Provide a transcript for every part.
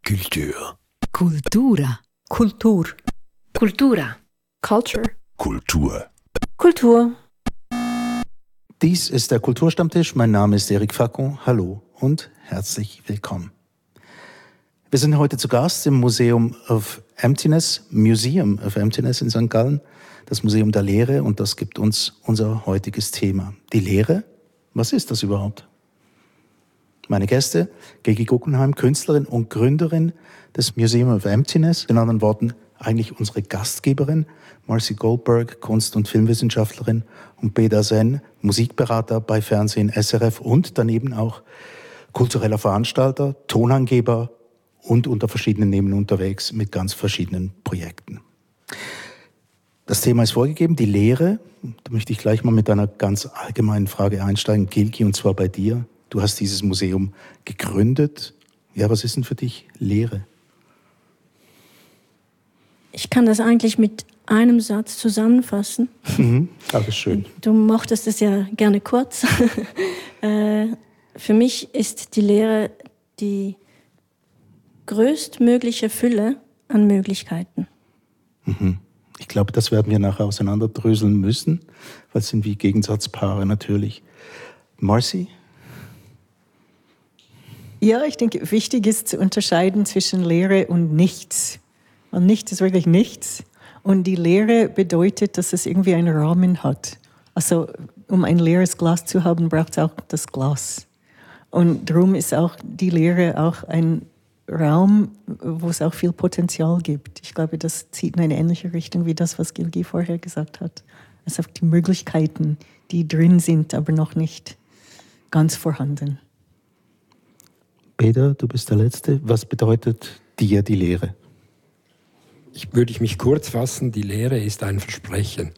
Kultur. Kultura. Kultur. Kultura. Culture. Kultur. Kultur. Dies ist der Kulturstammtisch. Mein Name ist Eric Facon. Hallo und herzlich willkommen. Wir sind heute zu Gast im Museum of Emptiness in St. Gallen, das Museum der Leere, und das gibt uns unser heutiges Thema. Die Leere? Was ist das überhaupt? Meine Gäste, Gilgi Guggenheim, Künstlerin und Gründerin des Museum of Emptiness, in anderen Worten eigentlich unsere Gastgeberin, Marcy Goldberg, Kunst- und Filmwissenschaftlerin, und Beda Sen, Musikberater bei Fernsehen SRF und daneben auch kultureller Veranstalter, Tonangeber und unter verschiedenen Namen unterwegs mit ganz verschiedenen Projekten. Das Thema ist vorgegeben, die Leere. Da möchte ich gleich mal mit einer ganz allgemeinen Frage einsteigen, Gilgi, und zwar bei dir. Du hast dieses Museum gegründet. Ja, was ist denn für dich Leere? Ich kann das eigentlich mit einem Satz zusammenfassen. Das ist schön. Du mochtest es ja gerne kurz. Für mich ist die Leere die größtmögliche Fülle an Möglichkeiten. Ich glaube, das werden wir nachher auseinanderdröseln müssen, weil es sind wie Gegensatzpaare natürlich. Marcy? Ja, ich denke, wichtig ist zu unterscheiden zwischen Leere und Nichts. Und nichts ist wirklich nichts. Und die Leere bedeutet, dass es irgendwie einen Rahmen hat. Also, um ein leeres Glas zu haben, braucht es auch das Glas. Und darum ist auch die Leere auch ein Raum, wo es auch viel Potenzial gibt. Ich glaube, das zieht in eine ähnliche Richtung wie das, was Gilgi vorher gesagt hat. Also die Möglichkeiten, die drin sind, aber noch nicht ganz vorhanden. Beda, du bist der Letzte. Was bedeutet dir die Leere? Würde ich mich kurz fassen, die Leere ist ein Versprechen.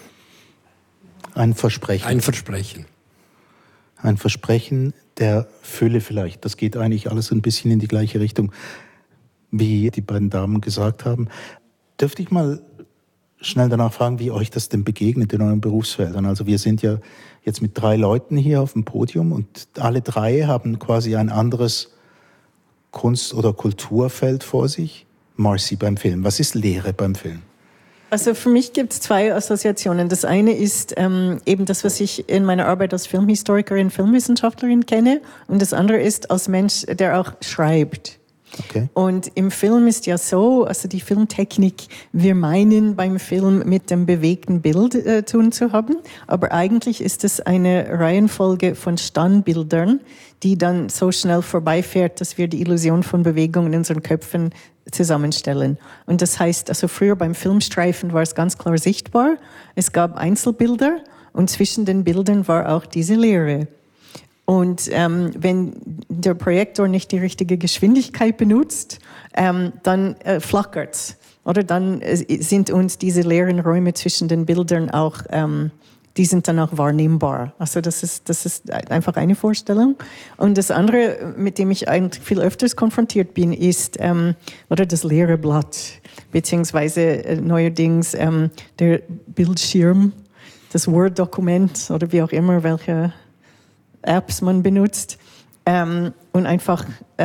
Ein Versprechen. Ein Versprechen. Ein Versprechen der Fülle vielleicht. Das geht eigentlich alles ein bisschen in die gleiche Richtung, wie die beiden Damen gesagt haben. Dürfte ich mal schnell danach fragen, wie euch das denn begegnet in euren Berufsfeldern? Also wir sind ja jetzt mit 3 Leuten hier auf dem Podium und alle 3 haben quasi ein anderes Kunst- oder Kulturfeld vor sich. Marcy, beim Film. Was ist Leere beim Film? Also für mich gibt es 2 Assoziationen. Das eine ist eben das, was ich in meiner Arbeit als Filmhistorikerin, Filmwissenschaftlerin kenne. Und das andere ist als Mensch, der auch schreibt. Okay. Und im Film ist ja so, also die Filmtechnik, wir meinen beim Film mit dem bewegten Bild tun zu haben, aber eigentlich ist es eine Reihenfolge von Standbildern, die dann so schnell vorbeifährt, dass wir die Illusion von Bewegung in unseren Köpfen zusammenstellen. Und das heißt, also früher beim Filmstreifen war es ganz klar sichtbar, es gab Einzelbilder und zwischen den Bildern war auch diese Leere. Und wenn der Projektor nicht die richtige Geschwindigkeit benutzt, dann flackert's. Oder dann sind uns diese leeren Räume zwischen den Bildern auch, die sind dann auch wahrnehmbar. Also das ist einfach eine Vorstellung. Und das andere, mit dem ich eigentlich viel öfters konfrontiert bin, ist oder das leere Blatt, beziehungsweise neuerdings der Bildschirm, das Word-Dokument oder wie auch immer, welche Apps man benutzt, und einfach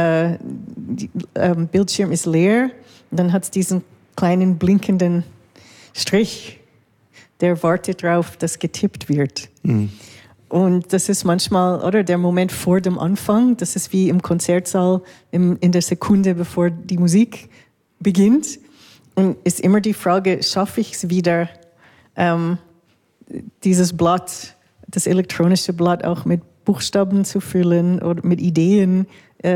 Bildschirm ist leer, und dann hat es diesen kleinen blinkenden Strich, der wartet darauf, dass getippt wird. Und das ist manchmal, oder der Moment vor dem Anfang, das ist wie im Konzertsaal in der Sekunde, bevor die Musik beginnt, und ist immer die Frage, schaffe ich es wieder, dieses Blatt, das elektronische Blatt auch mit Buchstaben zu füllen oder mit Ideen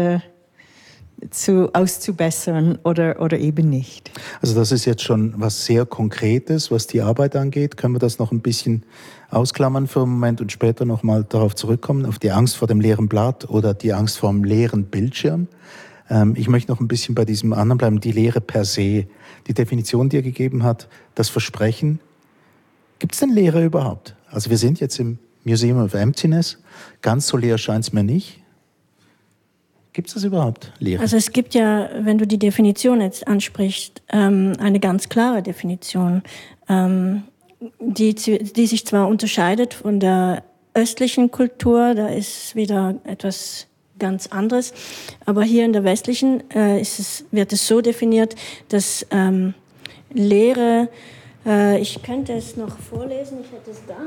auszubessern oder eben nicht. Also das ist jetzt schon was sehr Konkretes, was die Arbeit angeht. Können wir das noch ein bisschen ausklammern für einen Moment und später nochmal darauf zurückkommen, auf die Angst vor dem leeren Blatt oder die Angst vor dem leeren Bildschirm? Ich möchte noch ein bisschen bei diesem anderen bleiben, die Leere per se. Die Definition, die er gegeben hat, das Versprechen. Gibt es denn Leere überhaupt? Also wir sind jetzt im Museum of Emptiness. Ganz so leer scheint es mir nicht. Gibt es das überhaupt, Leere? Also es gibt ja, wenn du die Definition jetzt ansprichst, eine ganz klare Definition, die sich zwar unterscheidet von der östlichen Kultur, da ist wieder etwas ganz anderes. Aber hier in der westlichen wird es so definiert, dass Lehre, ich könnte es noch vorlesen, ich hätte es da,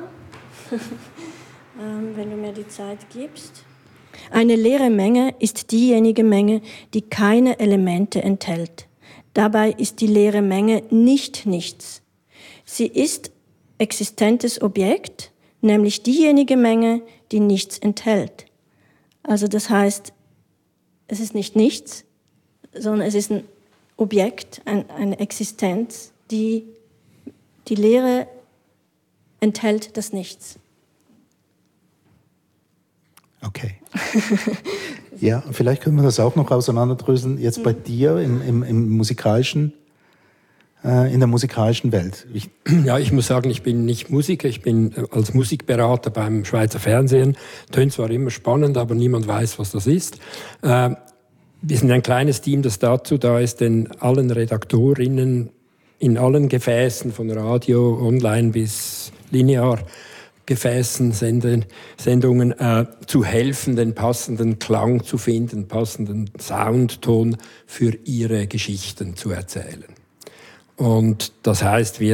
wenn du mir die Zeit gibst. Eine leere Menge ist diejenige Menge, die keine Elemente enthält. Dabei ist die leere Menge nicht nichts. Sie ist existentes Objekt, nämlich diejenige Menge, die nichts enthält. Also das heißt, es ist nicht nichts, sondern es ist ein Objekt, eine Existenz, die Leere enthält das Nichts. Okay. Ja, vielleicht können wir das auch noch auseinanderdröseln. Jetzt bei dir im musikalischen, in der musikalischen Welt. Ich muss sagen, ich bin nicht Musiker, ich bin als Musikberater beim Schweizer Fernsehen. Tönt zwar immer spannend, aber niemand weiß, was das ist. Wir sind ein kleines Team, das dazu da ist, den allen Redaktorinnen in allen Gefäßen, von Radio, Online bis linear, Gefäßen, Sendungen zu helfen, den passenden Klang zu finden, passenden Soundton für ihre Geschichten zu erzählen. Und das heißt, wir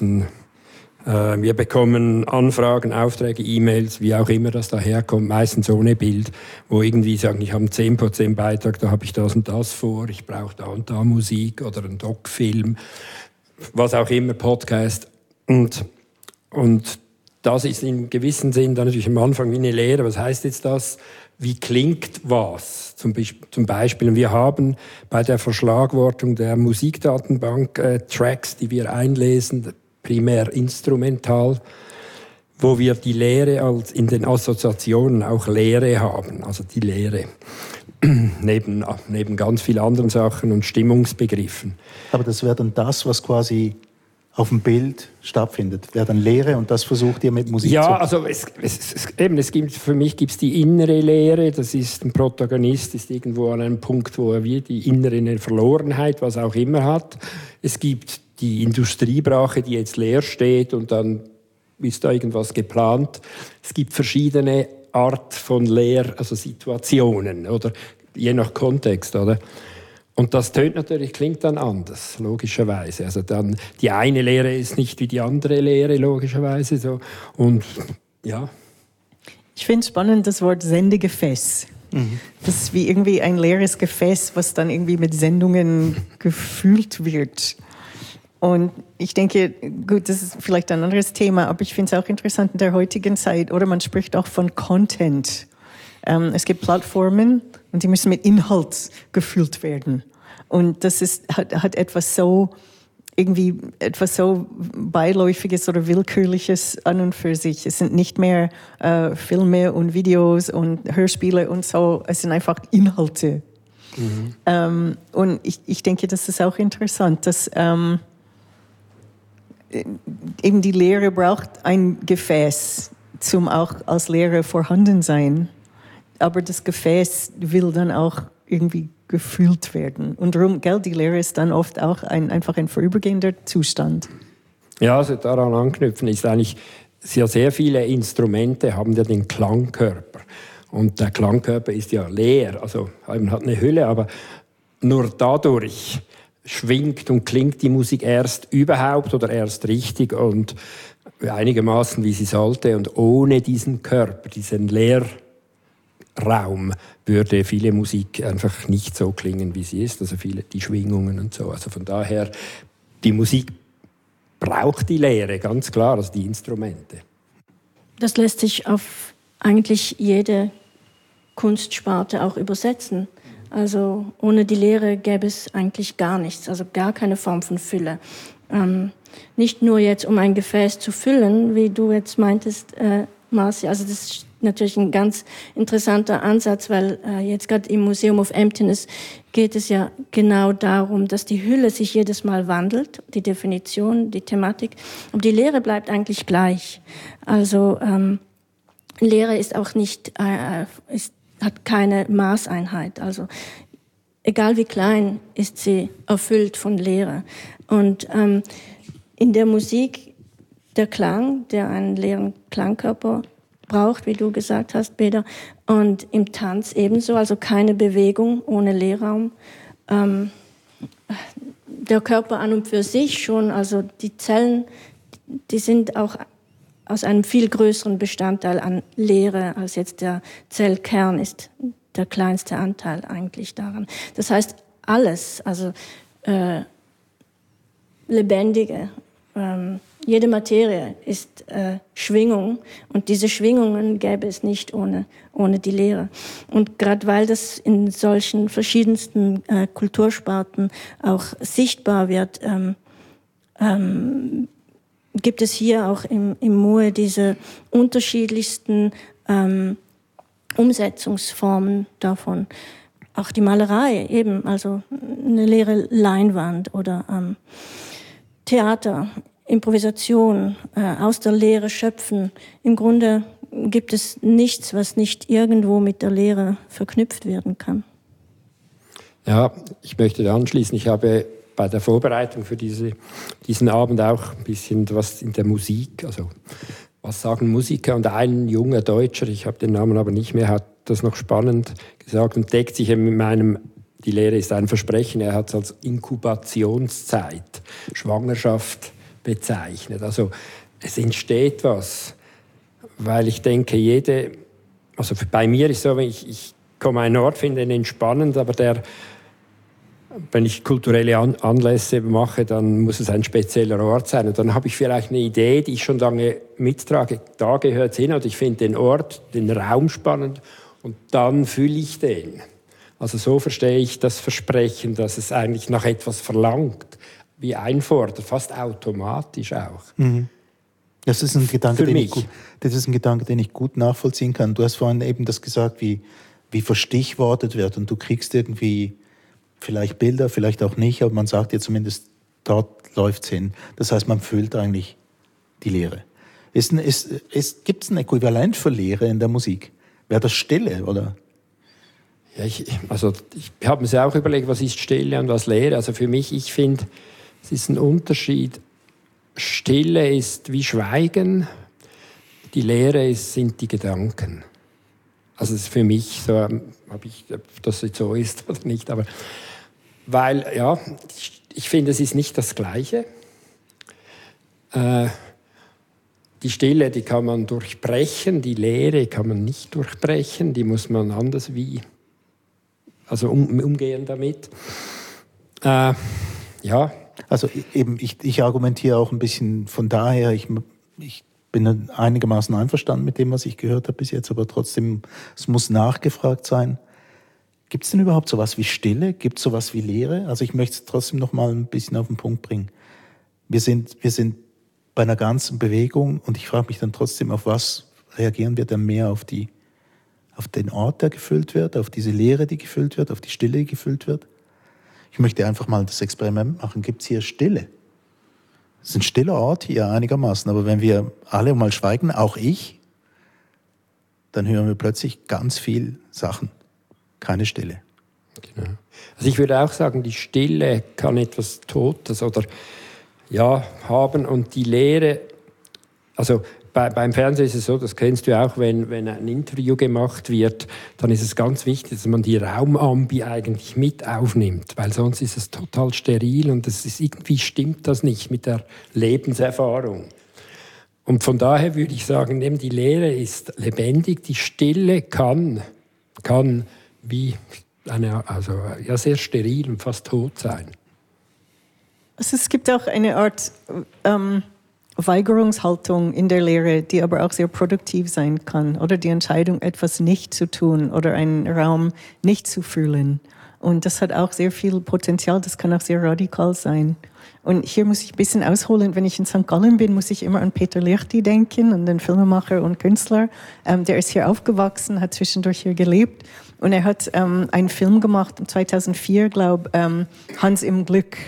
bekommen Anfragen, Aufträge, E-Mails, wie auch immer das daherkommt, meistens ohne Bild, wo irgendwie sagen, ich habe einen 10% Beitrag, da habe ich das und das vor, ich brauche da und da Musik oder einen Doc-Film, was auch immer, Podcast. Und das ist in gewissem Sinn dann natürlich am Anfang wie eine Lehre. Was heißt jetzt das? Wie klingt was? Zum Beispiel, wir haben bei der Verschlagwortung der Musikdatenbank Tracks, die wir einlesen, primär instrumental, wo wir die Lehre als in den Assoziationen auch Lehre haben, also die Lehre. Neben ganz vielen anderen Sachen und Stimmungsbegriffen. Aber das wäre dann das, was quasi auf dem Bild stattfindet, wäre dann Lehre und das versucht ihr mit Musik zu... Ja, also für mich gibt es die innere Lehre, das ist ein Protagonist, ist irgendwo an einem Punkt, wo er wie die innere Verlorenheit, was auch immer hat. Es gibt die Industriebrache, die jetzt leer steht und dann ist da irgendwas geplant. Es gibt verschiedene Art von also Situationen, oder je nach Kontext, oder? Und das klingt dann anders, logischerweise. Also dann, die eine Lehre ist nicht wie die andere Lehre, logischerweise, so. Und, ja. Ich finde es spannend, das Wort Sendegefäß. Das ist wie irgendwie ein leeres Gefäß, was dann irgendwie mit Sendungen gefüllt wird. Und ich denke, gut, das ist vielleicht ein anderes Thema, aber ich finde es auch interessant in der heutigen Zeit, oder man spricht auch von Content. Es gibt Plattformen und die müssen mit Inhalt gefüllt werden. Und das hat etwas so Beiläufiges oder Willkürliches an und für sich. Es sind nicht mehr Filme und Videos und Hörspiele und so, es sind einfach Inhalte. Und ich denke, das ist auch interessant, dass eben die Lehre braucht ein Gefäß, zum auch als Lehre vorhanden sein. Aber das Gefäß will dann auch irgendwie gefüllt werden. Und darum, die Lehre ist dann oft auch einfach ein vorübergehender Zustand. Ja, also daran anknüpfen ist eigentlich, sehr viele Instrumente haben ja den Klangkörper. Und der Klangkörper ist ja leer, also man hat eine Hülle, aber nur dadurch schwingt und klingt die Musik erst überhaupt oder erst richtig und einigermaßen wie sie sollte. Und ohne diesen Körper, diesen Leerraum, würde viele Musik einfach nicht so klingen, wie sie ist. Also die Schwingungen und so. Also von daher, die Musik braucht die Leere, ganz klar, also die Instrumente. Das lässt sich auf eigentlich jede Kunstsparte auch übersetzen. Also ohne die Leere gäbe es eigentlich gar nichts, also gar keine Form von Fülle. Nicht nur jetzt, um ein Gefäß zu füllen, wie du jetzt meintest, Marci, also das ist natürlich ein ganz interessanter Ansatz, weil jetzt gerade im Museum of Emptiness geht es ja genau darum, dass die Hülle sich jedes Mal wandelt, die Definition, die Thematik, aber die Leere bleibt eigentlich gleich. Also Leere ist auch nicht, hat keine Maßeinheit. Also egal wie klein ist sie erfüllt von Leere. Und in der Musik der Klang, der einen leeren Klangkörper braucht, wie du gesagt hast, Peter. Und im Tanz ebenso, also keine Bewegung ohne Leerraum. Der Körper an und für sich schon, also die Zellen, die sind auch aus einem viel größeren Bestandteil an Leere als jetzt der Zellkern ist der kleinste Anteil eigentlich daran. Das heißt, alles, also Lebendige, jede Materie ist Schwingung und diese Schwingungen gäbe es nicht ohne die Leere. Und gerade weil das in solchen verschiedensten Kultursparten auch sichtbar wird, gibt es hier auch im MUE diese unterschiedlichsten Umsetzungsformen davon. Auch die Malerei eben, also eine leere Leinwand oder Theater, Improvisation, aus der Leere schöpfen. Im Grunde gibt es nichts, was nicht irgendwo mit der Leere verknüpft werden kann. Ja, ich möchte da anschließen. Ich habe bei der Vorbereitung für diesen Abend auch ein bisschen was in der Musik, also was sagen Musiker, und ein junger Deutscher, ich habe den Namen aber nicht mehr, hat das noch spannend gesagt und deckt sich mit meinem, die Lehre ist ein Versprechen, er hat es als Inkubationszeit, Schwangerschaft bezeichnet. Also es entsteht was, weil ich denke, also bei mir ist so, wenn ich komme an einen Ort, finde ihn entspannend, aber wenn ich kulturelle Anlässe mache, dann muss es ein spezieller Ort sein. Und dann habe ich vielleicht eine Idee, die ich schon lange mittrage. Da gehört es hin, oder ich finde den Ort, den Raum spannend und dann fühle ich den. Also so verstehe ich das Versprechen, dass es eigentlich nach etwas verlangt, wie einfordert, fast automatisch auch. Mhm. Das ist ein Gedanke, den ich gut nachvollziehen kann. Du hast vorhin eben das gesagt, wie verstichwortet wird und du kriegst irgendwie vielleicht Bilder, vielleicht auch nicht, aber man sagt dir zumindest, dort läuft's hin. Das heißt, man fühlt eigentlich die Leere. Gibt es ein Äquivalent für Leere in der Musik? Wäre das Stille, oder? Ja, ich habe mir auch überlegt, was ist Stille und was Leere. Also für mich, ich finde, es ist ein Unterschied. Stille ist wie Schweigen, die Leere sind die Gedanken. Also es ist für mich so, ob das jetzt so ist oder nicht, aber weil, ja, ich finde, es ist nicht das Gleiche. Die Stille, die kann man durchbrechen, die Leere kann man nicht durchbrechen, die muss man anders umgehen damit. Ja. Also eben, ich argumentiere auch ein bisschen von daher, ich bin einigermaßen einverstanden mit dem, was ich gehört habe bis jetzt, aber trotzdem, es muss nachgefragt sein. Gibt es denn überhaupt sowas wie Stille? Gibt es sowas wie Leere? Also ich möchte es trotzdem noch mal ein bisschen auf den Punkt bringen. Wir sind bei einer ganzen Bewegung und ich frage mich dann trotzdem, auf was reagieren wir dann mehr? Auf den Ort, der gefüllt wird, auf diese Leere, die gefüllt wird, auf die Stille, die gefüllt wird? Ich möchte einfach mal das Experiment machen. Gibt es hier Stille? Es ist ein stiller Ort hier einigermaßen, aber wenn wir alle mal schweigen, auch ich, dann hören wir plötzlich ganz viel Sachen. Keine Stille. Genau. Also ich würde auch sagen, die Stille kann etwas Totes oder haben und die Leere, also beim Fernsehen ist es so, das kennst du auch, wenn ein Interview gemacht wird, dann ist es ganz wichtig, dass man die Raumambi eigentlich mit aufnimmt, weil sonst ist es total steril und irgendwie stimmt das nicht mit der Lebenserfahrung. Und von daher würde ich sagen, eben die Leere ist lebendig, die Stille kann wie sehr steril und fast tot sein. Also es gibt auch eine Art Weigerungshaltung in der Lehre, die aber auch sehr produktiv sein kann. Oder die Entscheidung, etwas nicht zu tun oder einen Raum nicht zu fühlen. Und das hat auch sehr viel Potenzial, das kann auch sehr radikal sein. Und hier muss ich ein bisschen ausholen, wenn ich in St. Gallen bin, muss ich immer an Peter Liechti denken, an den Filmemacher und Künstler. Der ist hier aufgewachsen, hat zwischendurch hier gelebt. Und er hat einen Film gemacht, 2004, glaube ich, Hans im Glück.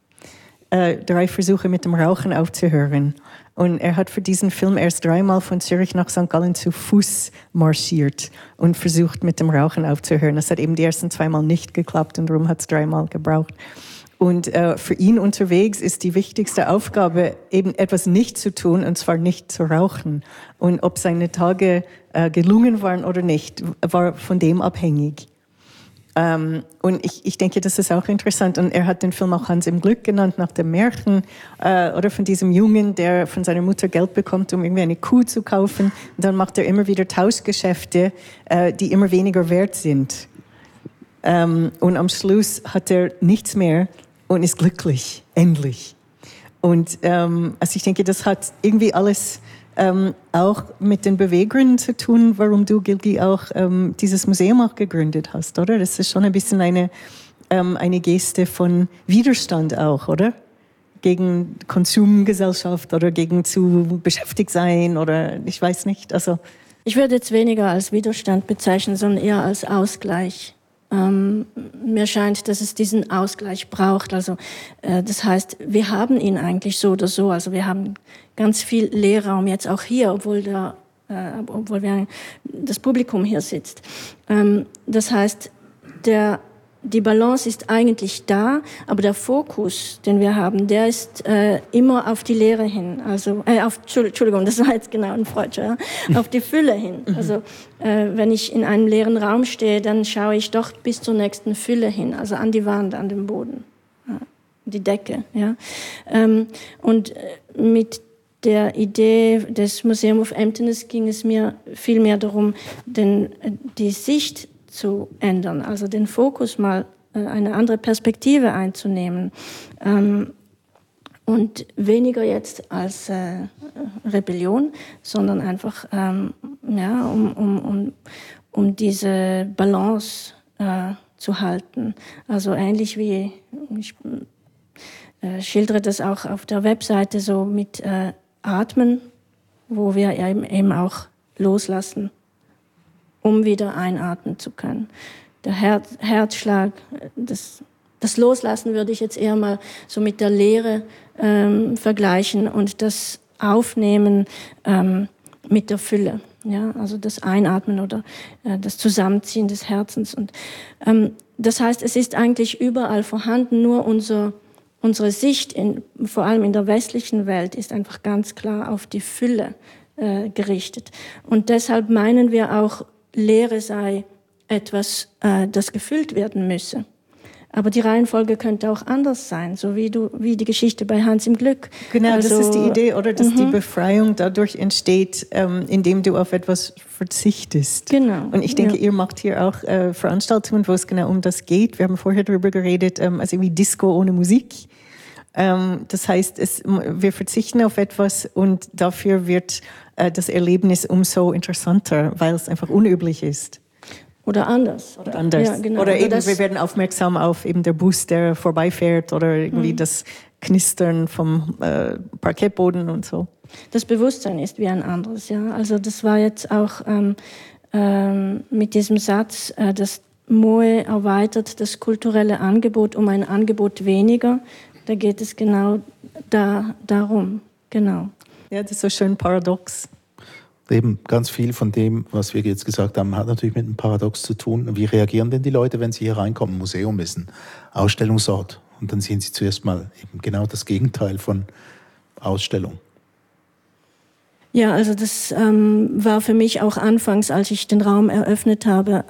3 Versuche mit dem Rauchen aufzuhören. Und er hat für diesen Film erst 3-mal von Zürich nach St. Gallen zu Fuß marschiert und versucht, mit dem Rauchen aufzuhören. Das hat eben die ersten 2-mal nicht geklappt und darum hat es 3-mal gebraucht. Und für ihn unterwegs ist die wichtigste Aufgabe, eben etwas nicht zu tun, und zwar nicht zu rauchen. Und ob seine Tage gelungen waren oder nicht, war von dem abhängig. Und ich denke, das ist auch interessant. Und er hat den Film auch Hans im Glück genannt, nach dem Märchen oder von diesem Jungen, der von seiner Mutter Geld bekommt, um irgendwie eine Kuh zu kaufen. Und dann macht er immer wieder Tauschgeschäfte, die immer weniger wert sind. Und am Schluss hat er nichts mehr und ist glücklich, endlich. Und also ich denke, das hat irgendwie alles auch mit den Beweggründen zu tun, warum du, Gilgi, auch dieses Museum auch gegründet hast, oder? Das ist schon ein bisschen eine Geste von Widerstand auch, oder? Gegen Konsumgesellschaft oder gegen zu beschäftigt sein oder ich weiß nicht. Also ich würde jetzt weniger als Widerstand bezeichnen, sondern eher als Ausgleich. Mir scheint, dass es diesen Ausgleich braucht. Also das heißt, wir haben ihn eigentlich so oder so. Also wir haben ganz viel Leerraum jetzt auch hier, obwohl das Publikum hier sitzt. Das heißt, die Balance ist eigentlich da, aber der Fokus, den wir haben, der ist immer auf die Leere hin. Also Entschuldigung, das war jetzt genau ein Freudscher, ja? Auf die Fülle hin. Also wenn ich in einem leeren Raum stehe, dann schaue ich doch bis zur nächsten Fülle hin, also an die Wand, an den Boden, die Decke. Ja? Und mit der Idee des Museum of Emptiness ging es mir viel mehr darum, die Sicht zu ändern, also den Fokus mal eine andere Perspektive einzunehmen und weniger jetzt als Rebellion, sondern einfach um diese Balance zu halten. Also ähnlich wie ich schildere das auch auf der Webseite so mit Atmen, wo wir eben auch loslassen, um wieder einatmen zu können. Der Herzschlag, das Loslassen würde ich jetzt eher mal so mit der Leere vergleichen und das Aufnehmen mit der Fülle. Ja, also das Einatmen oder das Zusammenziehen des Herzens. Und das heißt, es ist eigentlich überall vorhanden, nur unsere Sicht, vor allem in der westlichen Welt, ist einfach ganz klar auf die Fülle gerichtet. Und deshalb meinen wir auch, Leere sei etwas, das gefüllt werden müsse. Aber die Reihenfolge könnte auch anders sein, so wie die Geschichte bei Hans im Glück. Genau, also, das ist die Idee, oder dass die Befreiung dadurch entsteht, indem du auf etwas verzichtest. Genau. Und ich denke, ihr macht hier auch Veranstaltungen, wo es genau um das geht. Wir haben vorher darüber geredet, also irgendwie Disco ohne Musik. Das heißt, wir verzichten auf etwas und dafür wird das Erlebnis umso interessanter, weil es einfach unüblich ist. Oder anders. Ja, genau. Oder eben, wir werden aufmerksam auf eben der Bus, der vorbeifährt oder irgendwie das Knistern vom Parkettboden und so. Das Bewusstsein ist wie ein anderes, ja. Also das war jetzt auch mit diesem Satz, das Moe erweitert das kulturelle Angebot um ein Angebot weniger. Da geht es genau darum, genau. Ja, das ist so schön paradox. Eben ganz viel von dem, was wir jetzt gesagt haben, hat natürlich mit einem Paradox zu tun. Wie reagieren denn die Leute, wenn sie hier reinkommen? Museum ist ein Ausstellungsort. Und dann sehen sie zuerst mal eben genau das Gegenteil von Ausstellung. Ja, also das war für mich auch anfangs, als ich den Raum eröffnet habe,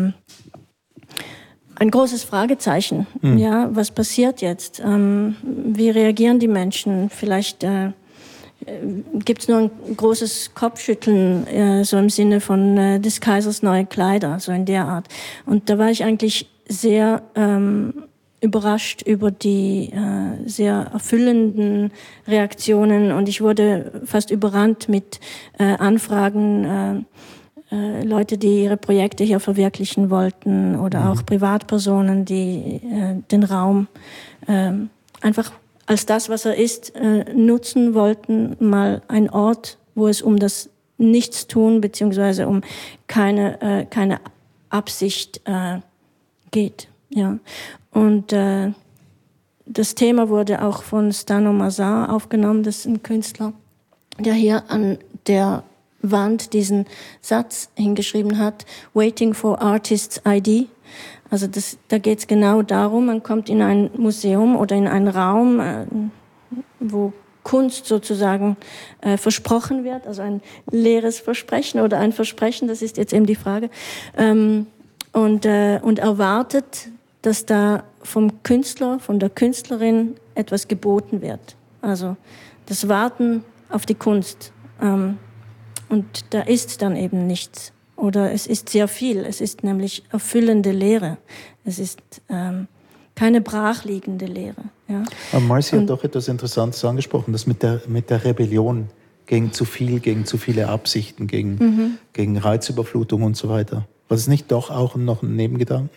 ein großes Fragezeichen. Ja, was passiert jetzt? Wie reagieren die Menschen? Vielleicht gibt es nur ein großes Kopfschütteln, so im Sinne von des Kaisers neue Kleider, so in der Art. Und da war ich eigentlich sehr überrascht über die sehr erfüllenden Reaktionen und ich wurde fast überrannt mit Anfragen, Leute, die ihre Projekte hier verwirklichen wollten oder auch Privatpersonen, die den Raum einfach als das, was er ist, nutzen wollten, mal ein Ort, wo es um das Nichtstun beziehungsweise um keine Absicht geht. Ja. Und das Thema wurde auch von Stano Mazar aufgenommen, das ist ein Künstler, der hier an der Wand diesen Satz hingeschrieben hat, Waiting for Artist's ID. Also da geht es genau darum, man kommt in ein Museum oder in einen Raum, wo Kunst sozusagen versprochen wird, also ein leeres Versprechen oder ein Versprechen, das ist jetzt eben die Frage, und erwartet, dass da vom Künstler, von der Künstlerin etwas geboten wird. Also das Warten auf die Kunst. Und da ist dann eben nichts. Oder es ist sehr viel. Es ist nämlich erfüllende Leere. Es ist keine brachliegende Leere. Ja. Aber Marcy hat doch etwas Interessantes angesprochen, das mit der Rebellion gegen zu viel, gegen zu viele Absichten, gegen Reizüberflutung und so weiter. War das nicht doch auch noch ein Nebengedanken?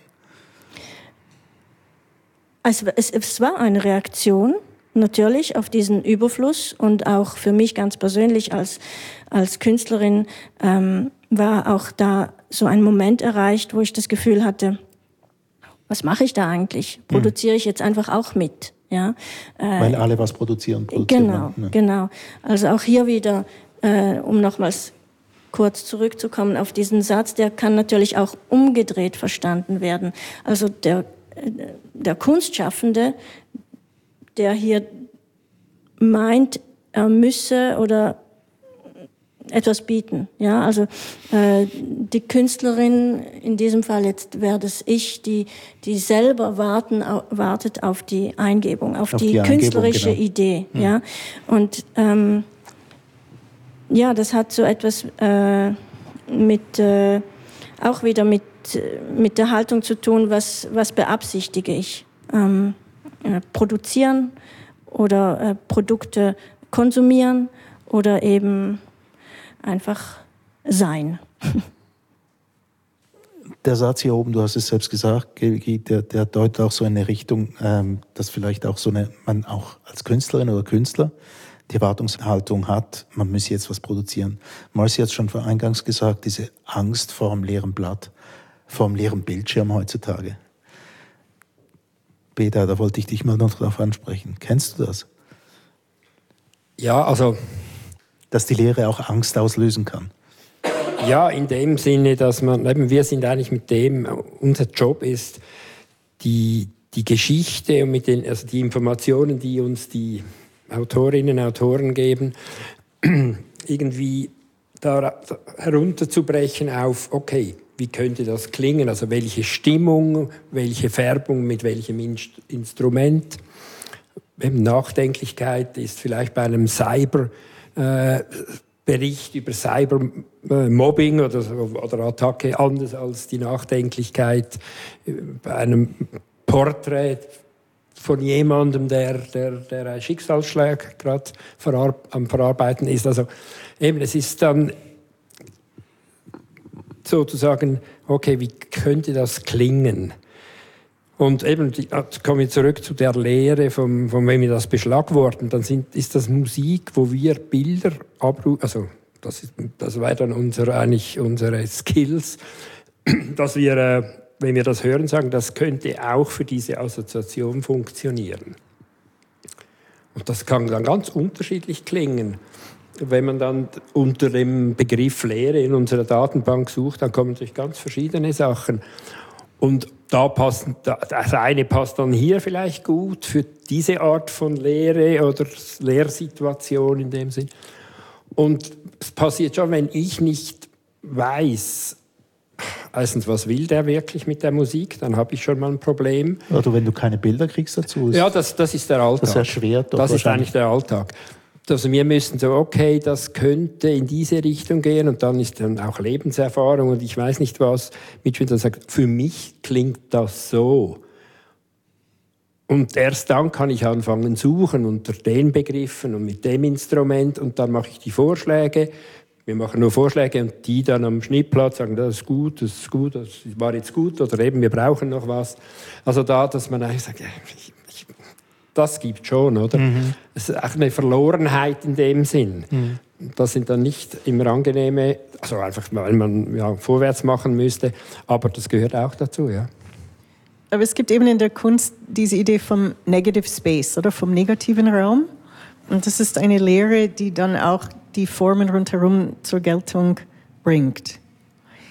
Es war eine Reaktion natürlich auf diesen Überfluss und auch für mich ganz persönlich als Künstlerin war auch da so ein Moment erreicht, wo ich das Gefühl hatte, was mache ich da eigentlich? Produziere ich jetzt einfach auch mit? Ja? Weil alle was produzieren. Genau. Also auch hier wieder, um nochmals kurz zurückzukommen auf diesen Satz, der kann natürlich auch umgedreht verstanden werden. Also der Kunstschaffende, der hier meint, er müsse oder etwas bieten. Ja, also die Künstlerin, in diesem Fall jetzt wäre das ich, die selber wartet auf die Eingebung, auf die künstlerische Idee. Ja, und ja, das hat so etwas auch wieder mit der Haltung zu tun, was beabsichtige ich. Produzieren oder Produkte konsumieren oder eben einfach sein. Der Satz hier oben, du hast es selbst gesagt, Guy, der deutet auch so in eine Richtung, dass vielleicht auch man auch als Künstlerin oder Künstler die Erwartungshaltung hat, man müsse jetzt was produzieren. Marcy hat es schon eingangs gesagt, diese Angst vor dem leeren Blatt, vor dem leeren Bildschirm heutzutage. Peter, da wollte ich dich mal noch drauf ansprechen. Kennst du das? Ja, also... Dass die Lehre auch Angst auslösen kann. Ja, in dem Sinne, dass wir sind eigentlich mit dem, unser Job ist, die Geschichte und also die Informationen, die uns die Autorinnen und Autoren geben, irgendwie da herunterzubrechen auf, okay, wie könnte das klingen? Also welche Stimmung, welche Färbung mit welchem Instrument. Nachdenklichkeit ist vielleicht bei einem Bericht über Cybermobbing oder Attacke anders als die Nachdenklichkeit bei einem Porträt von jemandem, der ein Schicksalsschlag gerade am Verarbeiten ist. Also eben, es ist dann sozusagen, okay, wie könnte das klingen? Und eben, kommen wir zurück zu der Lehre, von wenn wir das beschlagworten, dann ist das Musik, wo wir Bilder abrufen, also das wäre dann unsere Skills, dass wir, wenn wir das hören, sagen, das könnte auch für diese Assoziation funktionieren. Und das kann dann ganz unterschiedlich klingen. Wenn man dann unter dem Begriff Lehre in unserer Datenbank sucht, dann kommen natürlich ganz verschiedene Sachen. Und das eine passt dann hier vielleicht gut für diese Art von Lehre oder Lehrsituation in dem Sinn. Und es passiert schon, wenn ich nicht weiß, erstens, was will der wirklich mit der Musik, dann habe ich schon mal ein Problem. Oder wenn du keine Bilder kriegst dazu. Ja, das ist der Alltag. Das erschwert doch. Das ist eigentlich der Alltag. Also wir müssen so, okay, das könnte in diese Richtung gehen und dann ist dann auch Lebenserfahrung und ich weiß nicht was, Mitschüler sagt, für mich klingt das so. Und erst dann kann ich anfangen suchen unter den Begriffen und mit dem Instrument und dann mache ich die Vorschläge. Wir machen nur Vorschläge und die dann am Schnittplatz sagen, das ist gut, das war jetzt gut oder eben wir brauchen noch was. Also dass man eigentlich sagt, das gibt schon, oder? Es ist auch eine Verlorenheit in dem Sinn. Das sind dann nicht immer angenehme, also einfach, weil man vorwärts machen müsste, aber das gehört auch dazu, ja. Aber es gibt eben in der Kunst diese Idee vom Negative Space, oder vom negativen Raum. Und das ist eine Lehre, die dann auch die Formen rundherum zur Geltung bringt.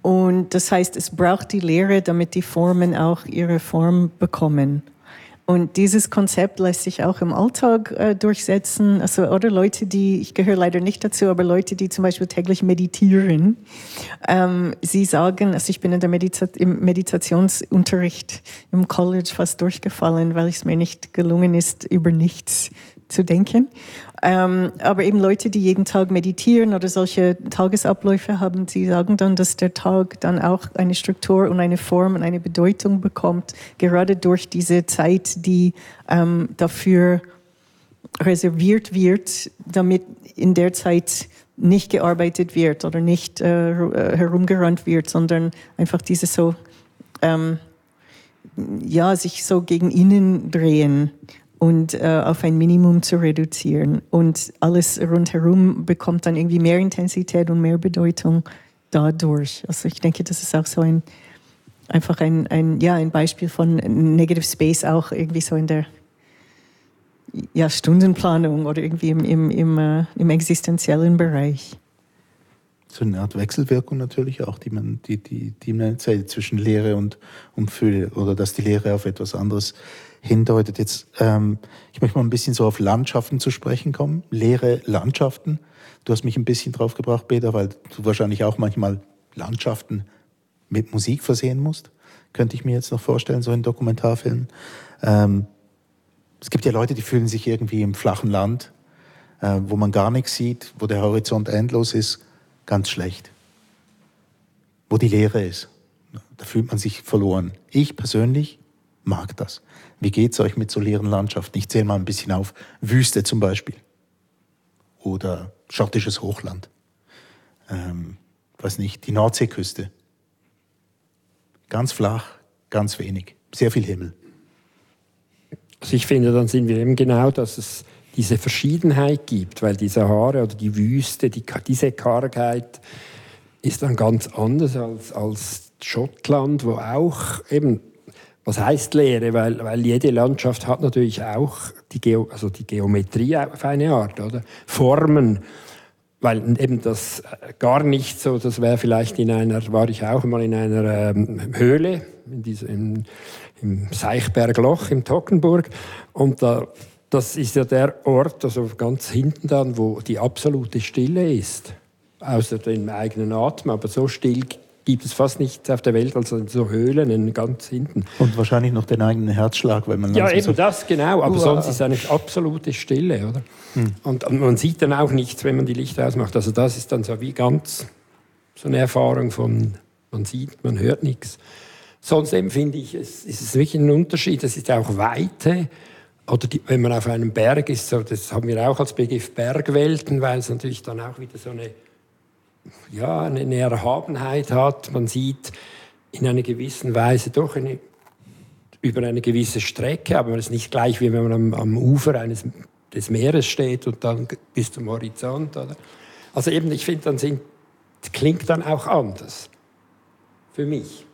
Und das heißt, es braucht die Lehre, damit die Formen auch ihre Form bekommen. Und dieses Konzept lässt sich auch im Alltag durchsetzen. Also, oder Leute, ich gehöre leider nicht dazu, aber Leute, die zum Beispiel täglich meditieren, sie sagen, also ich bin in im Meditationsunterricht im College fast durchgefallen, weil es mir nicht gelungen ist, über nichts zu denken. Aber eben Leute, die jeden Tag meditieren oder solche Tagesabläufe haben, sie sagen dann, dass der Tag dann auch eine Struktur und eine Form und eine Bedeutung bekommt, gerade durch diese Zeit, die dafür reserviert wird, damit in der Zeit nicht gearbeitet wird oder nicht herumgerannt wird, sondern einfach diese so, sich so gegen innen drehen und auf ein Minimum zu reduzieren. Und alles rundherum bekommt dann irgendwie mehr Intensität und mehr Bedeutung dadurch. Also ich denke, das ist auch so ein Beispiel von Negative Space auch irgendwie so in der Stundenplanung oder irgendwie im existenziellen Bereich. So eine Art Wechselwirkung natürlich auch, die man erzählt zwischen Lehre und Fülle, oder dass die Lehre auf etwas anderes hindeutet. Jetzt, ich möchte mal ein bisschen so auf Landschaften zu sprechen kommen. Leere Landschaften. Du hast mich ein bisschen drauf gebracht, Peter, weil du wahrscheinlich auch manchmal Landschaften mit Musik versehen musst. Könnte ich mir jetzt noch vorstellen, so in Dokumentarfilmen. Es gibt ja Leute, die fühlen sich irgendwie im flachen Land, wo man gar nichts sieht, wo der Horizont endlos ist, ganz schlecht. Wo die Leere ist. Da fühlt man sich verloren. Ich persönlich mag das. Wie geht's euch mit so leeren Landschaften? Ich zähle mal ein bisschen auf. Wüste zum Beispiel. Oder schottisches Hochland. Weiß nicht, die Nordseeküste. Ganz flach, ganz wenig. Sehr viel Himmel. Also ich finde, dann sind wir eben genau, dass es diese Verschiedenheit gibt, weil die Sahara oder die Wüste, diese Kargheit ist dann ganz anders als Schottland, wo auch eben, was heißt Leere, weil jede Landschaft hat natürlich auch die Geometrie auf eine Art, oder? Formen, weil eben das gar nicht so, das wäre vielleicht war ich auch mal in einer Höhle, im Seichbergloch im Toggenburg, und das ist ja der Ort, also ganz hinten dann, wo die absolute Stille ist, außer dem eigenen Atem, aber so still gibt es fast nichts auf der Welt, als in so Höhlen ganz hinten. Und wahrscheinlich noch den eigenen Herzschlag, weil man ja eben das genau, aber sonst ist eine absolute Stille, oder? Und man sieht dann auch nichts, wenn man die Lichter ausmacht. Also das ist dann so wie ganz so eine Erfahrung von, man sieht, man hört nichts. Sonst eben finde ich, es ist wirklich ein Unterschied. Es ist auch Weite. Oder wenn man auf einem Berg ist, so, das haben wir auch als Begriff Bergwelten, weil es natürlich dann auch wieder so eine Erhabenheit hat. Man sieht in einer gewissen Weise doch über eine gewisse Strecke, aber es ist nicht gleich, wie wenn man am Ufer des Meeres steht und dann bis zum Horizont. Oder? Also eben, ich finde, klingt dann auch anders. Für mich.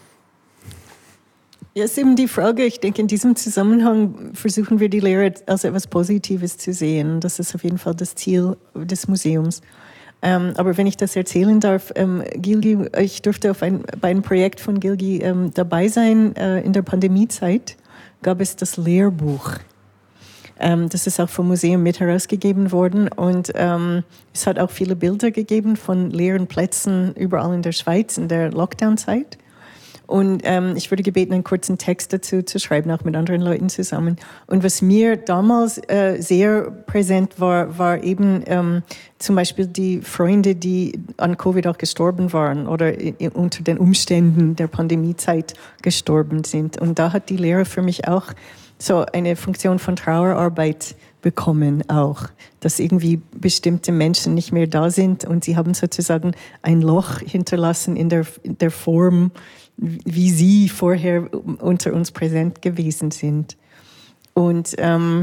Ja, ist eben die Frage, ich denke, in diesem Zusammenhang versuchen wir die Lehre als etwas Positives zu sehen. Das ist auf jeden Fall das Ziel des Museums. Aber wenn ich das erzählen darf, Gilgi, ich durfte bei einem Projekt von Gilgi dabei sein. In der Pandemiezeit gab es das Lehrbuch. Das ist auch vom Museum mit herausgegeben worden. Und es hat auch viele Bilder gegeben von leeren Plätzen überall in der Schweiz in der Lockdown-Zeit. Und ich wurde gebeten, einen kurzen Text dazu zu schreiben, auch mit anderen Leuten zusammen. Und was mir damals sehr präsent war eben zum Beispiel die Freunde, die an Covid auch gestorben waren oder unter den Umständen der Pandemiezeit gestorben sind. Und da hat die Lehre für mich auch so eine Funktion von Trauerarbeit bekommen auch, dass irgendwie bestimmte Menschen nicht mehr da sind und sie haben sozusagen ein Loch hinterlassen in der Form, wie sie vorher unter uns präsent gewesen sind. Und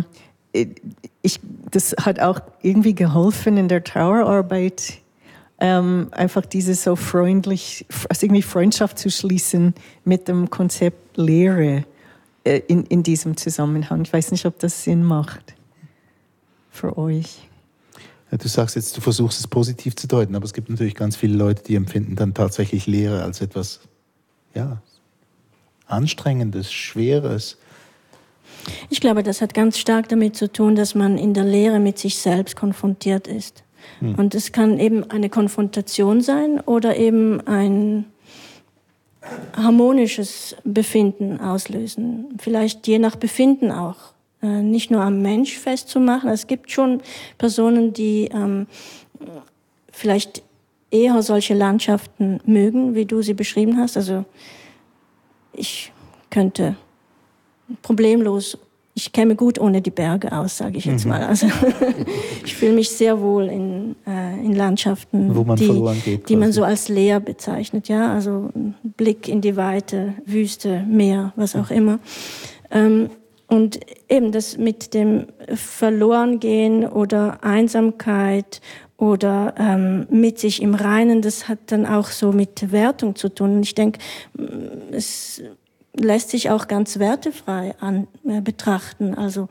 das hat auch irgendwie geholfen in der Trauerarbeit, einfach diese so freundlich, also irgendwie Freundschaft zu schließen mit dem Konzept Lehre in diesem Zusammenhang. Ich weiß nicht, ob das Sinn macht für euch. Du sagst jetzt, du versuchst es positiv zu deuten, aber es gibt natürlich ganz viele Leute, die empfinden dann tatsächlich Lehre als etwas, ja, Anstrengendes, Schweres. Ich glaube, das hat ganz stark damit zu tun, dass man in der Lehre mit sich selbst konfrontiert ist. Und es kann eben eine Konfrontation sein oder eben ein harmonisches Befinden auslösen. Vielleicht je nach Befinden auch. Nicht nur am Mensch festzumachen. Es gibt schon Personen, die vielleicht eher solche Landschaften mögen, wie du sie beschrieben hast. Also ich könnte problemlos, ich käme gut ohne die Berge aus, sage ich jetzt mal. Also ich fühle mich sehr wohl in Landschaften, wo man verloren geht, die man so als leer bezeichnet. Ja, also Blick in die Weite, Wüste, Meer, was auch immer. Und eben das mit dem Verlorengehen oder Einsamkeit oder mit sich im Reinen, das hat dann auch so mit Wertung zu tun. Und ich denke, es lässt sich auch ganz wertefrei betrachten. Also,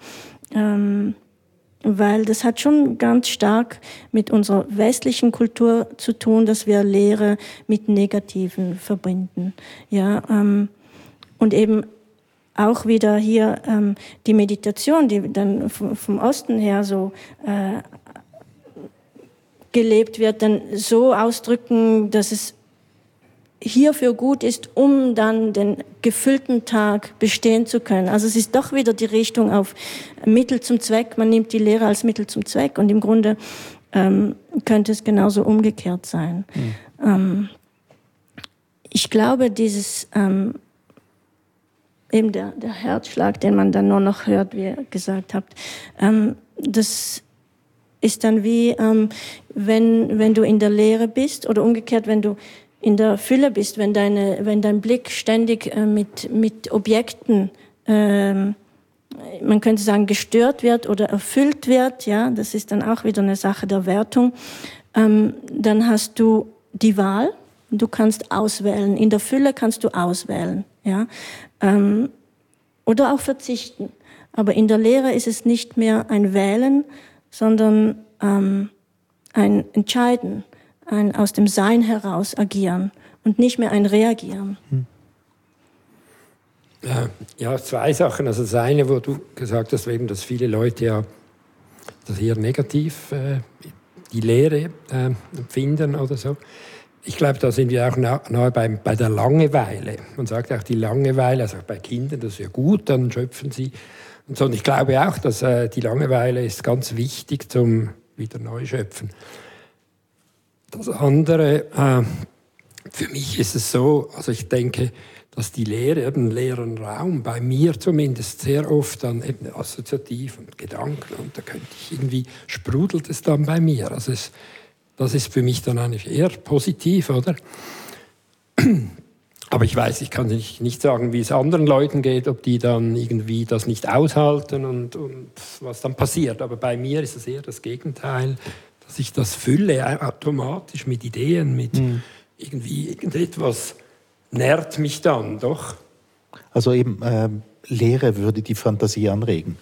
weil das hat schon ganz stark mit unserer westlichen Kultur zu tun, dass wir Lehre mit Negativen verbinden. Ja, und eben auch wieder hier die Meditation, die dann vom Osten her so gelebt wird, dann so ausdrücken, dass es hierfür gut ist, um dann den gefüllten Tag bestehen zu können. Also es ist doch wieder die Richtung auf Mittel zum Zweck. Man nimmt die Lehre als Mittel zum Zweck und im Grunde könnte es genauso umgekehrt sein. Ich glaube, dieses eben der Herzschlag, den man dann nur noch hört, wie ihr gesagt habt, das ist dann wie, wenn du in der Leere bist oder umgekehrt, wenn du in der Fülle bist, wenn dein Blick ständig mit Objekten, man könnte sagen, gestört wird oder erfüllt wird, ja, das ist dann auch wieder eine Sache der Wertung, dann hast du die Wahl, du kannst auswählen, in der Fülle kannst du auswählen, ja, oder auch verzichten. Aber in der Leere ist es nicht mehr ein Wählen, sondern ein Entscheiden, ein aus dem Sein heraus agieren und nicht mehr ein Reagieren. Ja, zwei Sachen. Also das eine, wo du gesagt hast, eben, dass viele Leute ja das eher negativ die Lehre empfinden oder so. Ich glaube, da sind wir auch nahe bei der Langeweile. Man sagt auch die Langeweile, also bei Kindern, das ist ja gut, dann schöpfen sie. Und so. Und ich glaube auch, dass die Langeweile ist ganz wichtig zum wieder Neuschöpfen. Das andere, für mich ist es so, also ich denke, dass die Lehre, eben leeren Raum, bei mir zumindest sehr oft dann eben assoziativ und Gedanken, und da könnte ich irgendwie, sprudelt es dann bei mir. Also das ist für mich dann eigentlich eher positiv, oder? Aber ich weiß, ich kann nicht sagen, wie es anderen Leuten geht, ob die dann irgendwie das nicht aushalten und was dann passiert. Aber bei mir ist es eher das Gegenteil, dass ich das fülle automatisch mit Ideen, mit irgendetwas nährt mich dann, doch. Also eben, Lehre würde die Fantasie anregen.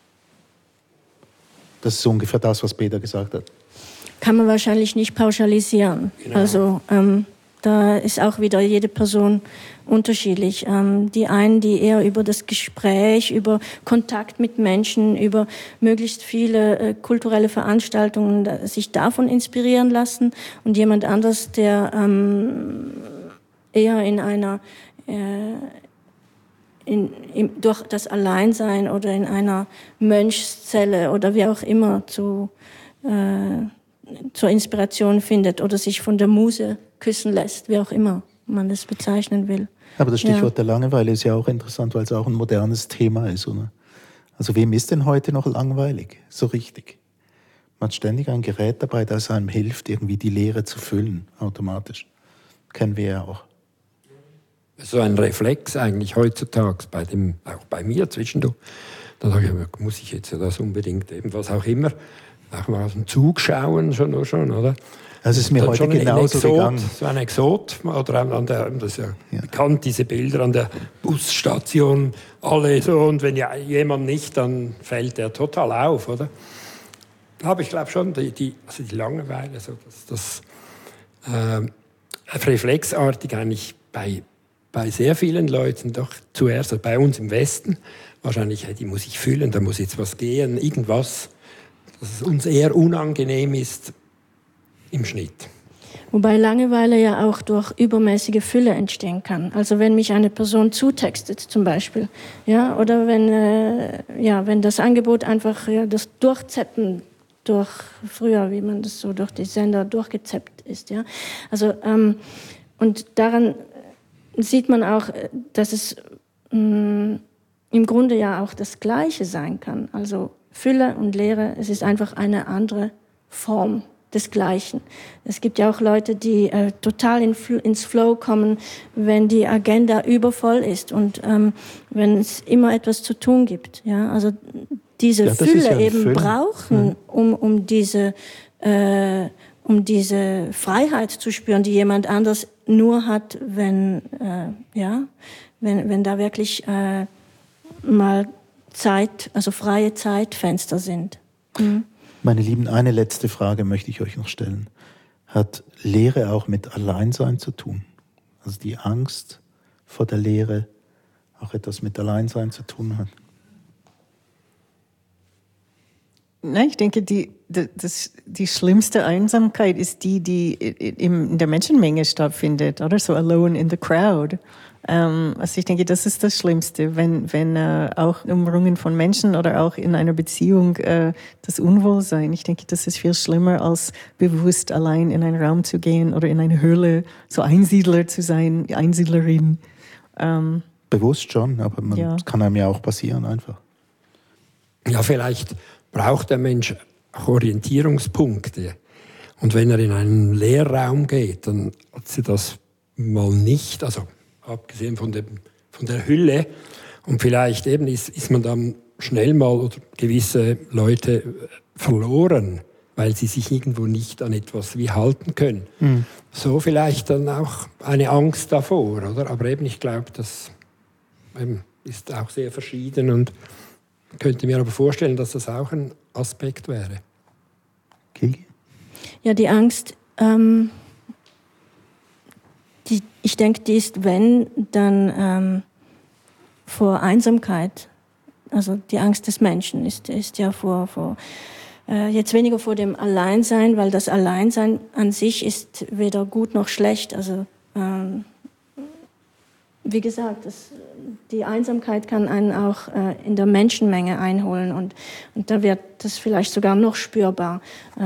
Das ist so ungefähr das, was Peter gesagt hat. Kann man wahrscheinlich nicht pauschalisieren. Genau. Also da ist auch wieder jede Person unterschiedlich. Die einen, die eher über das Gespräch, über Kontakt mit Menschen, über möglichst viele kulturelle Veranstaltungen sich davon inspirieren lassen, und jemand anderes, der eher in einer durch das Alleinsein oder in einer Mönchszelle oder wie auch immer zur Inspiration findet oder sich von der Muse küssen lässt, wie auch immer man das bezeichnen will. Aber das Stichwort der Langeweile ist ja auch interessant, weil es auch ein modernes Thema ist, oder? Also wem ist denn heute noch langweilig? So richtig. Man hat ständig ein Gerät dabei, das einem hilft, irgendwie die Leere zu füllen, automatisch. Kennen wir ja auch. So ein Reflex eigentlich heutzutage, auch bei mir zwischendurch. Da sage ich, muss ich jetzt das unbedingt, eben was auch immer, auch mal aus dem Zug schauen schon, oder? Das ist mir heute genauso gegangen. So ein Exot, oder das ist ja bekannt, diese Bilder an der Busstation, alle so, und wenn ja jemand nicht, dann fällt der total auf, oder? Aber ich glaube schon, die Langeweile, so das reflexartig eigentlich bei sehr vielen Leuten doch zuerst, also bei uns im Westen, wahrscheinlich, die muss ich füllen, da muss jetzt was gehen, irgendwas, dass es uns eher unangenehm ist im Schnitt. Wobei Langeweile ja auch durch übermäßige Fülle entstehen kann. Also wenn mich eine Person zutextet zum Beispiel, ja, oder wenn das Angebot einfach das Durchzeppen durch früher, wie man das so durch die Sender durchgezappt ist, ja. Also und daran sieht man auch, dass es im Grunde ja auch das Gleiche sein kann. Also Fülle und Leere, es ist einfach eine andere Form des Gleichen. Es gibt ja auch Leute, die total ins Flow kommen, wenn die Agenda übervoll ist und wenn es immer etwas zu tun gibt. Ja? Also diese Fülle eben brauchen, um diese Freiheit zu spüren, die jemand anders nur hat, wenn da wirklich mal Zeit, also freie Zeitfenster sind. Mhm. Meine Lieben, eine letzte Frage möchte ich euch noch stellen. Hat Leere auch mit Alleinsein zu tun? Also die Angst vor der Leere auch etwas mit Alleinsein zu tun hat? Nein, ich denke, die schlimmste Einsamkeit ist die in der Menschenmenge stattfindet, oder so alone in the crowd. Also ich denke, das ist das Schlimmste, wenn auch umrungen von Menschen oder auch in einer Beziehung das Unwohlsein. Ich denke, das ist viel schlimmer, als bewusst allein in einen Raum zu gehen oder in eine Höhle, so Einsiedler zu sein, Einsiedlerin. Bewusst schon, aber das kann einem ja auch passieren einfach. Ja, vielleicht braucht der Mensch auch Orientierungspunkte. Und wenn er in einen Leerraum geht, dann hat sie das mal nicht, also abgesehen von der Hülle. Und vielleicht eben ist man dann schnell mal oder gewisse Leute verloren, weil sie sich irgendwo nicht an etwas wie halten können. Mhm. So vielleicht dann auch eine Angst davor, oder? Aber eben, ich glaube, das ist auch sehr verschieden und könnte mir aber vorstellen, dass das auch ein Aspekt wäre. Okay. Ja, die Angst, ich denke, die ist, wenn, dann vor Einsamkeit. Also die Angst des Menschen ist ja jetzt weniger vor dem Alleinsein, weil das Alleinsein an sich ist weder gut noch schlecht. Also wie gesagt, die Einsamkeit kann einen auch in der Menschenmenge einholen und da wird das vielleicht sogar noch spürbar.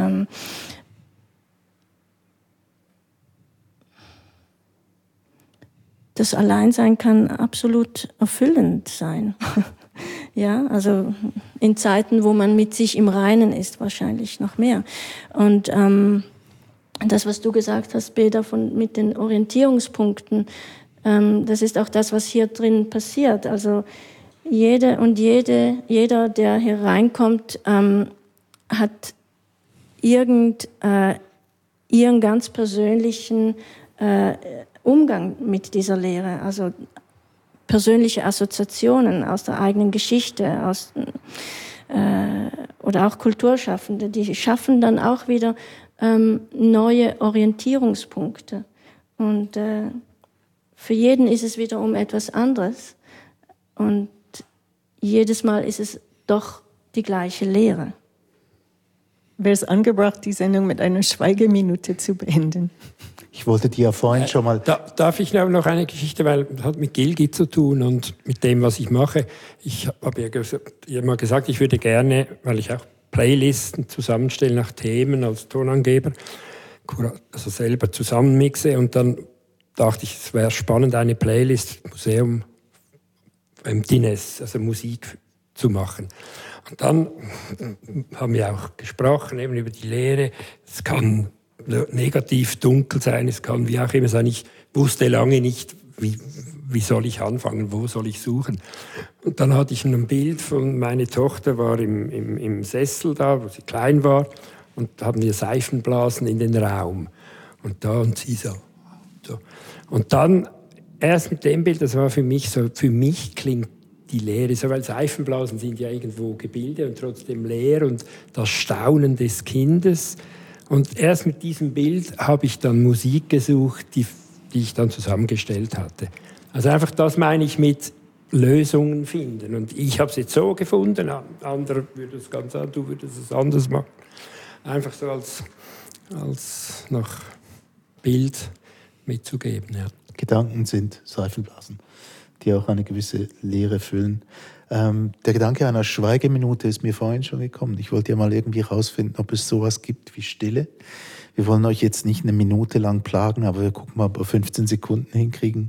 Das Alleinsein kann absolut erfüllend sein. Ja, also in Zeiten, wo man mit sich im Reinen ist, wahrscheinlich noch mehr. Und das, was du gesagt hast, Beda, mit den Orientierungspunkten, das ist auch das, was hier drin passiert. Also jeder, der hier reinkommt, hat ihren ganz persönlichen Umgang mit dieser Lehre, also persönliche Assoziationen aus der eigenen Geschichte, oder auch Kulturschaffende, die schaffen dann auch wieder neue Orientierungspunkte. Und für jeden ist es wiederum etwas anderes. Und jedes Mal ist es doch die gleiche Lehre. Wäre es angebracht, die Sendung mit einer Schweigeminute zu beenden? Ich wollte dir ja vorhin schon mal... Darf ich noch eine Geschichte, weil das hat mit Gilgit zu tun und mit dem, was ich mache. Ich habe ja mal gesagt, ich würde gerne, weil ich auch Playlisten zusammenstelle nach Themen als Tonangeber, also selber zusammenmixe. Und dann dachte ich, es wäre spannend, eine Playlist Museum Emptiness, also Musik zu machen. Und dann haben wir auch gesprochen eben über die Leere. Es kann negativ dunkel sein, es kann wie auch immer sein. Ich wusste lange nicht, wie soll ich anfangen, wo soll ich suchen. Und dann hatte ich ein Bild von, meine Tochter war im Sessel da, wo sie klein war, und da haben wir Seifenblasen in den Raum. Und sie so. Und dann, erst mit dem Bild, das war für mich so, für mich klingt die Leere, so, weil Seifenblasen sind ja irgendwo Gebilde und trotzdem leer und das Staunen des Kindes. Und erst mit diesem Bild habe ich dann Musik gesucht, die ich dann zusammengestellt hatte. Also einfach das meine ich mit Lösungen finden. Und ich habe es jetzt so gefunden, andere würde es ganz anders, du würdest es anders machen. Einfach so als noch Bild mitzugeben. Ja. Gedanken sind Seifenblasen, die auch eine gewisse Leere füllen. Der Gedanke einer Schweigeminute ist mir vorhin schon gekommen. Ich wollte ja mal irgendwie herausfinden, ob es sowas gibt wie Stille. Wir wollen euch jetzt nicht eine Minute lang plagen, aber wir gucken mal, ob wir 15 Sekunden hinkriegen.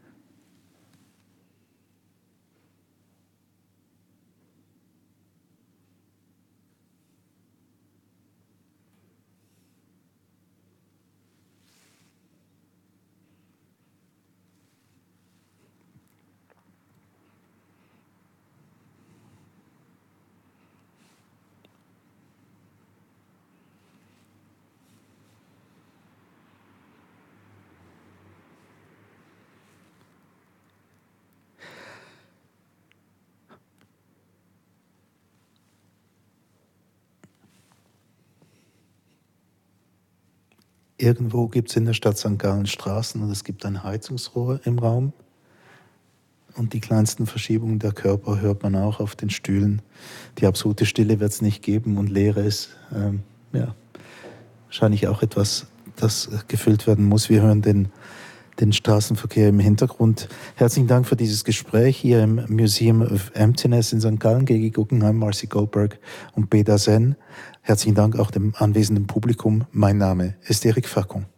Irgendwo gibt es in der Stadt St. Gallen Straßen und es gibt ein Heizungsrohr im Raum. Und die kleinsten Verschiebungen der Körper hört man auch auf den Stühlen. Die absolute Stille wird es nicht geben und Leere ist wahrscheinlich auch etwas, das gefüllt werden muss. Wir hören den Straßenverkehr im Hintergrund. Herzlichen Dank für dieses Gespräch hier im Museum of Emptiness in St. Gallen. Gegi Guggenheim, Marcy Goldberg und Beda Sen. Herzlichen Dank auch dem anwesenden Publikum. Mein Name ist Eric Facon.